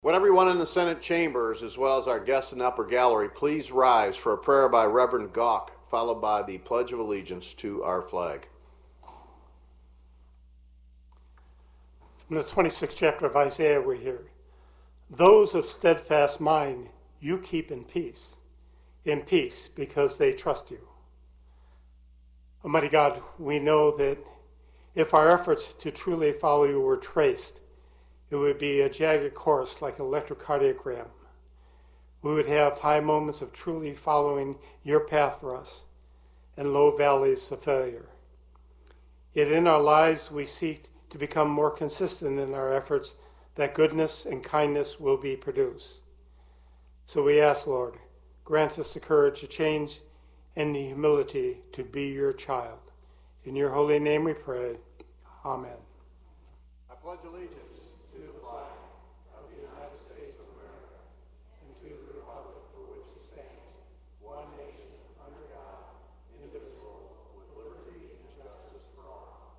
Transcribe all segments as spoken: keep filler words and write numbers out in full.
Would everyone in the Senate chambers, as well as our guests in the upper gallery, please rise for a prayer by Reverend Gawk, followed by the Pledge of Allegiance to our flag. From the twenty-sixth chapter of Isaiah we hear, "Those of steadfast mind you keep in peace, in peace because they trust you." Almighty God, we know that if our efforts to truly follow you were traced, it would be a jagged course like an electrocardiogram. We would have high moments of truly following your path for us and low valleys of failure. Yet in our lives we seek to become more consistent in our efforts that goodness and kindness will be produced. So we ask, Lord, grant us the courage to change and the humility to be your child. In your holy name we pray. Amen. I pledge allegiance to the flag of the United States of America and to the republic for which it stands, one nation, under God, indivisible, with liberty and justice for all.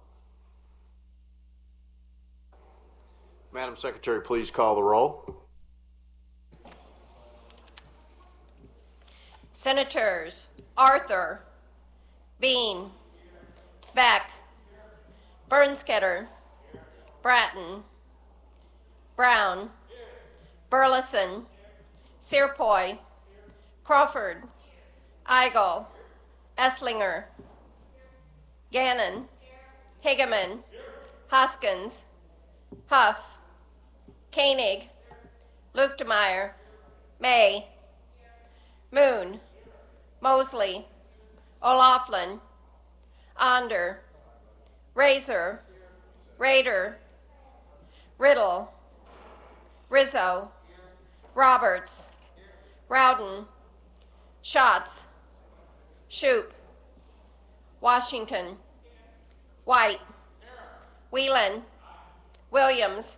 Madam Secretary, please call the roll. Senators Arthur, Bean, Beck, Bernsketter, Bratton, Brown, Burleson, Searpoy, Crawford, Eigel, Esslinger, Gannon, Higeman, Hoskins, Huff, Koenig, Luetkemeyer, May, Moon, Mosley, O'Laughlin, Onder, Razor, Rader, Riddle, Rizzo, Roberts, Rowden, Schatz, Shoup, Washington, White, Whelan, Williams.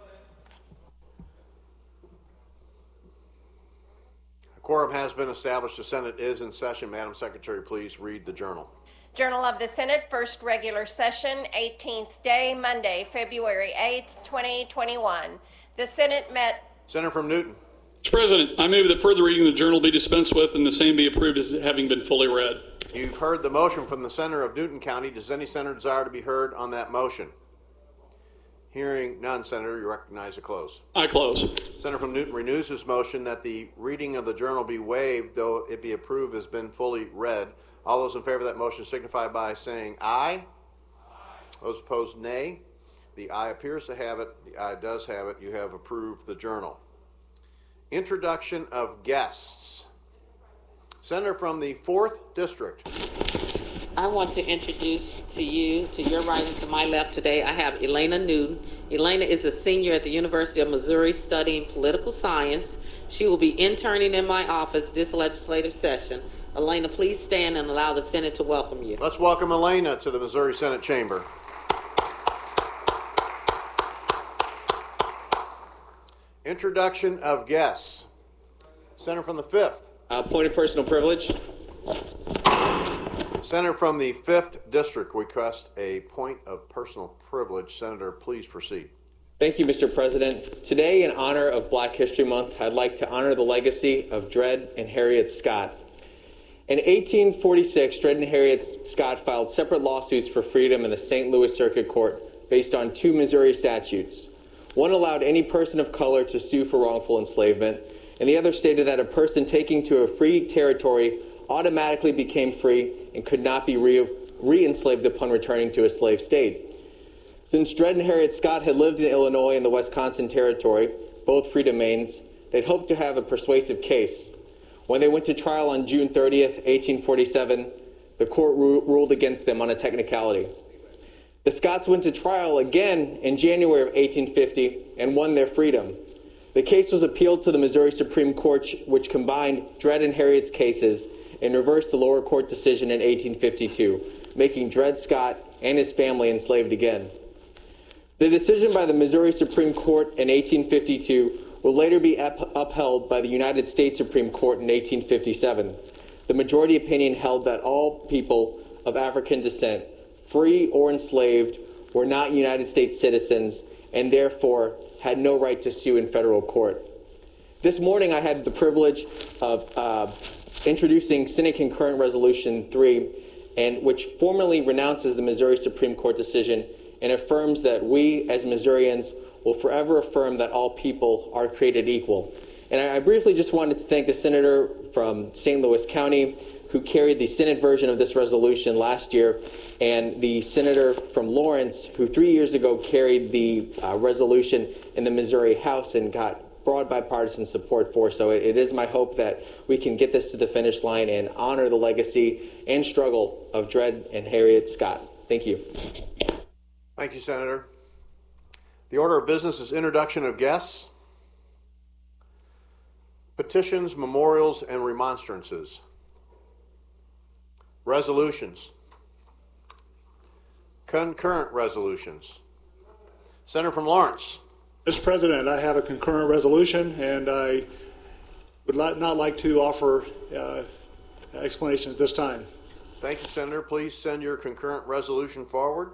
A quorum has been established. The Senate is in session. Madam Secretary, please read the journal. Journal of the Senate, first regular session, eighteenth day, Monday, February eighth, twenty twenty-one. The Senate met. Senator from Newton. Mister President, I move that further reading of the journal be dispensed with and the same be approved as having been fully read. You've heard the motion from the Senator of Newton County. Does any senator desire to be heard on that motion? Hearing none, Senator, you recognize to close. I close. Senator from Newton renews his motion that the reading of the journal be waived, though it be approved has been fully read. All those in favor of that motion signify by saying aye. Aye. Those opposed, nay. The aye appears to have it. The aye does have it. You have approved the journal. Introduction of guests. Senator from the fourth District. I want to introduce to you, to your right and to my left today, I have Elena Newton. Elena is a senior at the University of Missouri studying political science. She will be interning in my office this legislative session. Elena, please stand and allow the Senate to welcome you. Let's welcome Elena to the Missouri Senate Chamber. Introduction of guests. Senator from the fifth. Uh, point of personal privilege. Senator from the fifth District requests a point of personal privilege. Senator, please proceed. Thank you, Mister President. Today, in honor of Black History Month, I'd like to honor the legacy of Dred and Harriet Scott. In eighteen forty-six, Dred and Harriet Scott filed separate lawsuits for freedom in the Saint Louis Circuit Court based on two Missouri statutes. One allowed any person of color to sue for wrongful enslavement, and the other stated that a person taking to a free territory automatically became free and could not be re- re-enslaved upon returning to a slave state. Since Dred and Harriet Scott had lived in Illinois and the Wisconsin Territory, both free domains, they'd hoped to have a persuasive case. When they went to trial on June thirtieth, eighteen forty-seven, the court ru- ruled against them on a technicality. The Scotts went to trial again in January of eighteen fifty and won their freedom. The case was appealed to the Missouri Supreme Court, which combined Dred and Harriet's cases and reversed the lower court decision in eighteen fifty-two, making Dred Scott and his family enslaved again. The decision by the Missouri Supreme Court in eighteen fifty-two will later be up- upheld by the United States Supreme Court in eighteen fifty-seven. The majority opinion held that all people of African descent, free or enslaved, were not United States citizens and therefore had no right to sue in federal court. This morning, I had the privilege of uh, introducing Senate Concurrent Resolution three, and which formally renounces the Missouri Supreme Court decision and affirms that we, as Missourians, will forever affirm that all people are created equal. And I, I briefly just wanted to thank the senator from Saint Louis County who carried the Senate version of this resolution last year, and the senator from Lawrence who three years ago carried the uh, resolution in the Missouri House and got broad bipartisan support for. So it, it is my hope that we can get this to the finish line and honor the legacy and struggle of Dred and Harriet Scott. Thank you. Thank you, Senator. The order of business is introduction of guests, petitions, memorials, and remonstrances. Resolutions. Concurrent resolutions. Senator from Lawrence. Mister President, I have a concurrent resolution, and I would not like to offer uh, explanation at this time. Thank you, Senator. Please send your concurrent resolution forward.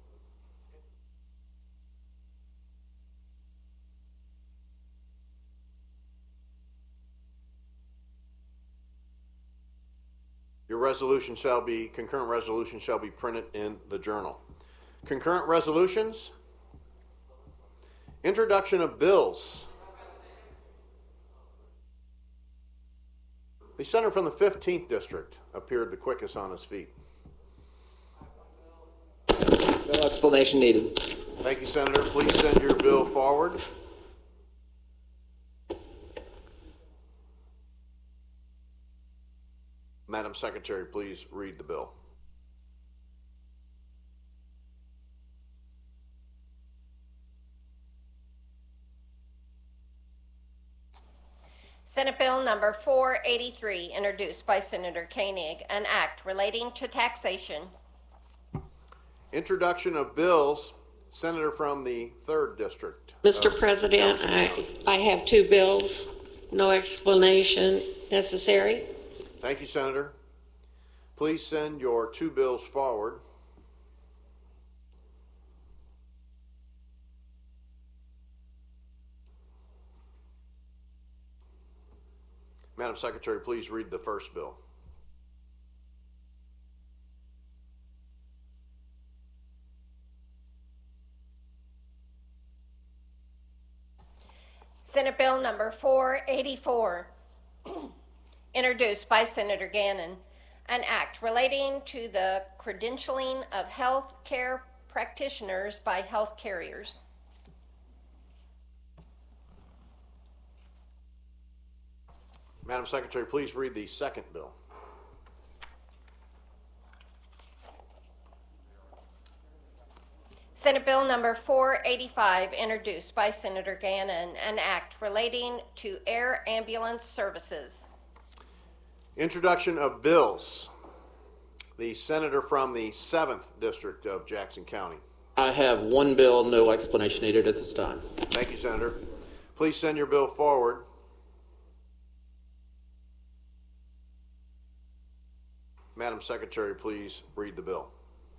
Your resolution shall be, concurrent resolution shall be printed in the journal. Concurrent resolutions. Introduction of bills. The senator from the fifteenth district appeared the quickest on his feet. No explanation needed. Thank you, Senator. Please send your bill forward. Madam Secretary, please read the bill. Senate Bill number four eighty-three, introduced by Senator Koenig, an act relating to taxation. Introduction of bills. Senator from the third district. Mister President, I, I have two bills. No explanation necessary. Thank you, Senator. Please send your two bills forward. Madam Secretary, please read the first bill. Senate Bill number four eighty-four, introduced by Senator Gannon, an act relating to the credentialing of health care practitioners by health carriers. Madam Secretary, please read the second bill. Senate Bill number four eighty-five, introduced by Senator Gannon, an act relating to air ambulance services. Introduction of bills. The senator from the seventh district of Jackson County. I have one bill, no explanation needed at this time. Thank you, Senator. Please send your bill forward. Madam Secretary, please read the bill.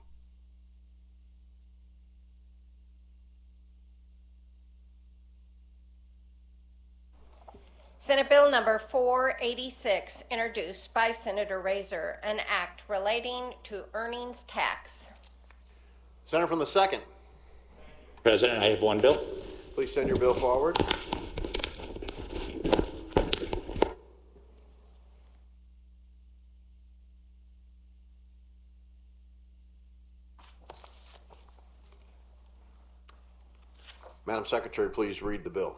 Senate Bill number four eighty-six, introduced by Senator Razor, an act relating to earnings tax. Senator from the second. President, I have one bill. Please send your bill forward. Madam Secretary, please read the bill.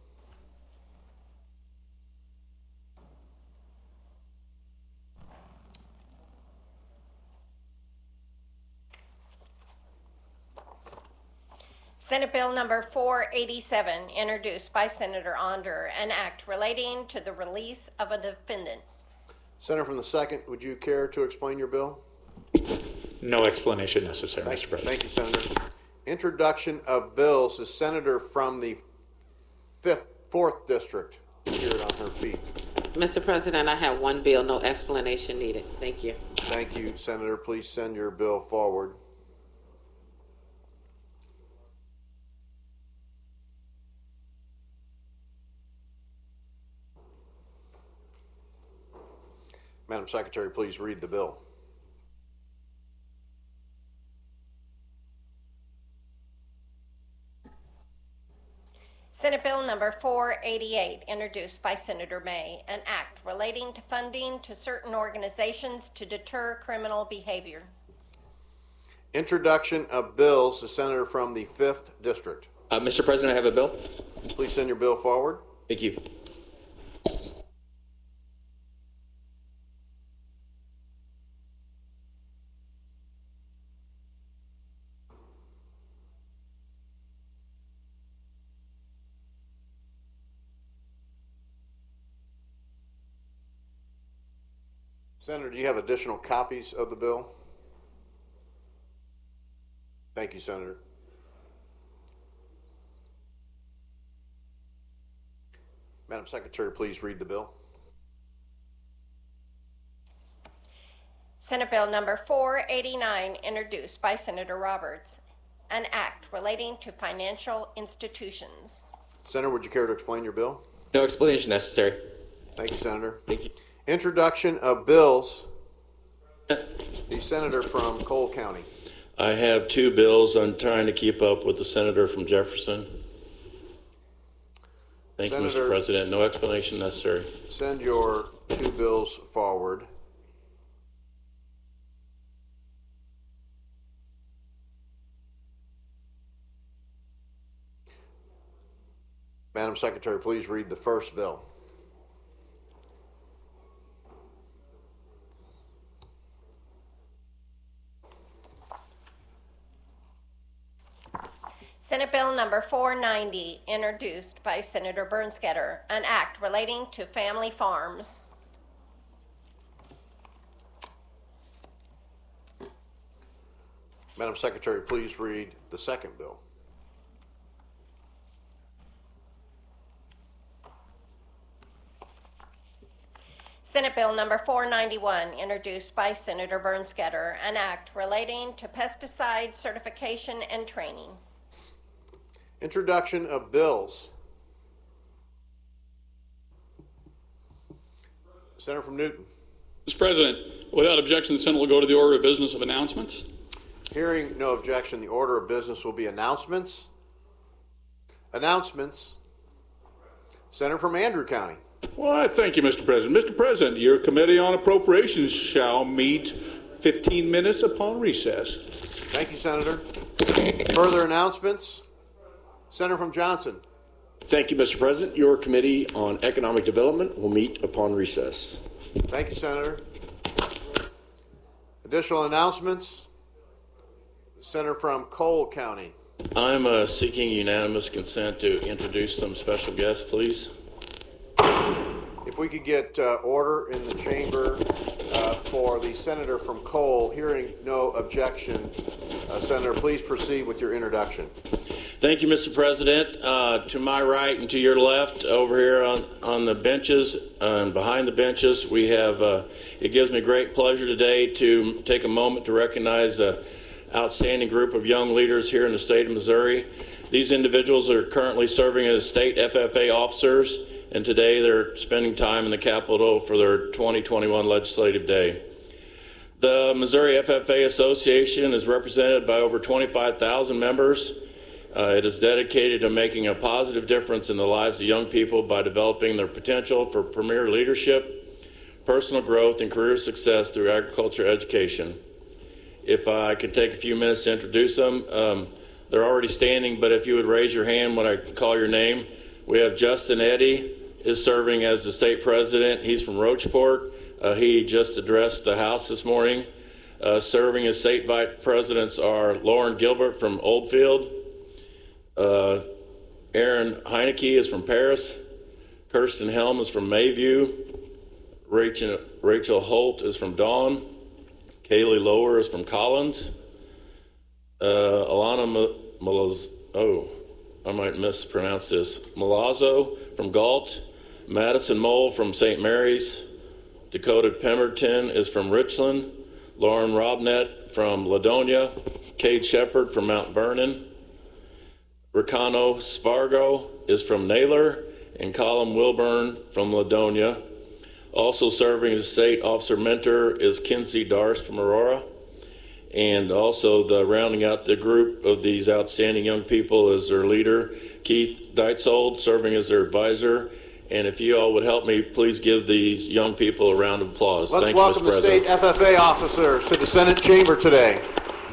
Senate Bill number four eighty-seven, introduced by Senator Onder, an act relating to the release of a defendant. Senator from the second, would you care to explain your bill? No explanation necessary, Thank, Mister President. thank you, Senator. Introduction of bills. The senator from the fifth, fourth district appeared on her feet. Mister President, I have one bill, no explanation needed. Thank you. Thank you, Senator. Please send your bill forward. Madam Secretary, please read the bill. Senate Bill number four eighty-eight, introduced by Senator May, an act relating to funding to certain organizations to deter criminal behavior. Introduction of bills. The senator from the fifth District. Uh, Mister President, I have a bill. Please send your bill forward. Thank you. Senator, do you have additional copies of the bill? Thank you, Senator. Madam Secretary, please read the bill. Senate Bill number four eighty-nine, introduced by Senator Roberts, an act relating to financial institutions. Senator, would you care to explain your bill? No explanation necessary. Thank you, Senator. Thank you. Introduction of bills. The senator from Cole County. I have two bills. I'm trying to keep up with the senator from Jefferson. Thank Senator, you, Mister President. No explanation necessary. Send your two bills forward. Madam Secretary, please read the first bill. Senate Bill number four ninety, introduced by Senator Bernskoetter, an act relating to family farms. Madam Secretary, please read the second bill. Senate Bill number four ninety-one, introduced by Senator Bernskoetter, an act relating to pesticide certification and training. Introduction of bills. Senator from Newton. Mister President, without objection, the Senate will go to the order of business of announcements. Hearing no objection, the order of business will be announcements. Announcements. Senator from Andrew County. Well, I thank you, Mister President. Mister President, your Committee on Appropriations shall meet fifteen minutes upon recess. Thank you, Senator. Further announcements. Senator from Johnson. Thank you, Mister President. Your Committee on Economic Development will meet upon recess. Thank you, Senator. Additional announcements. Senator from Cole County. I'm uh, seeking unanimous consent to introduce some special guests, please. If we could get uh, order in the chamber uh, for the senator from Cole. Hearing no objection, uh, Senator, please proceed with your introduction. Thank you, Mister President. Uh, to my right and to your left, over here on, on the benches uh, and behind the benches, we have, uh, it gives me great pleasure today to take a moment to recognize an outstanding group of young leaders here in the state of Missouri. These individuals are currently serving as state F F A officers, and today they're spending time in the Capitol for their twenty twenty-one Legislative Day. The Missouri F F A Association is represented by over twenty-five thousand members. Uh, it is dedicated to making a positive difference in the lives of young people by developing their potential for premier leadership, personal growth, and career success through agriculture education. If I could take a few minutes to introduce them, um, they're already standing, but if you would raise your hand when I call your name. We have Justin Eddy is serving as the state president. He's from Rocheport. Uh, he just addressed the House this morning. Uh, serving as state vice presidents are Lauren Gilbert from Oldfield. Uh, Aaron Heineke is from Paris. Kirsten Helm is from Mayview. Rachel, Rachel Holt is from Dawn. Kaylee Lower is from Collins. Uh, Alana Malaz, oh, I might mispronounce this. Malazzo from Galt. Madison Mole from Saint Mary's. Dakota Pemberton is from Richland. Lauren Robnett from Ladonia. Cade Shepard from Mount Vernon. Ricano Spargo is from Naylor, and Colin Wilburn from Ladonia. Also serving as state officer mentor is Kinsey Darst from Aurora. And also the rounding out the group of these outstanding young people is their leader, Keith Deitzold, serving as their advisor. And if you all would help me, please give these young people a round of applause. Let's Thank welcome you, Mister the state President. F F A officers to the Senate chamber today.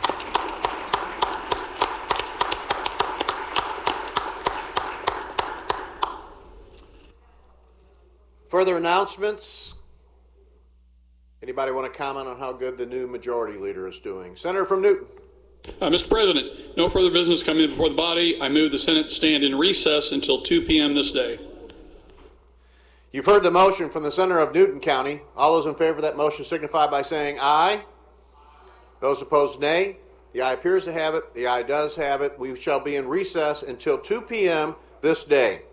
Further announcements? Anybody want to comment on how good the new majority leader is doing? Senator from Newton. Uh, Mister President, no further business coming before the body. I move the Senate stand in recess until two p.m. this day. You've heard the motion from the senator of Newton County. All those in favor of that motion signify by saying aye. Those opposed, nay. The aye appears to have it. The aye does have it. We shall be in recess until two p.m. this day.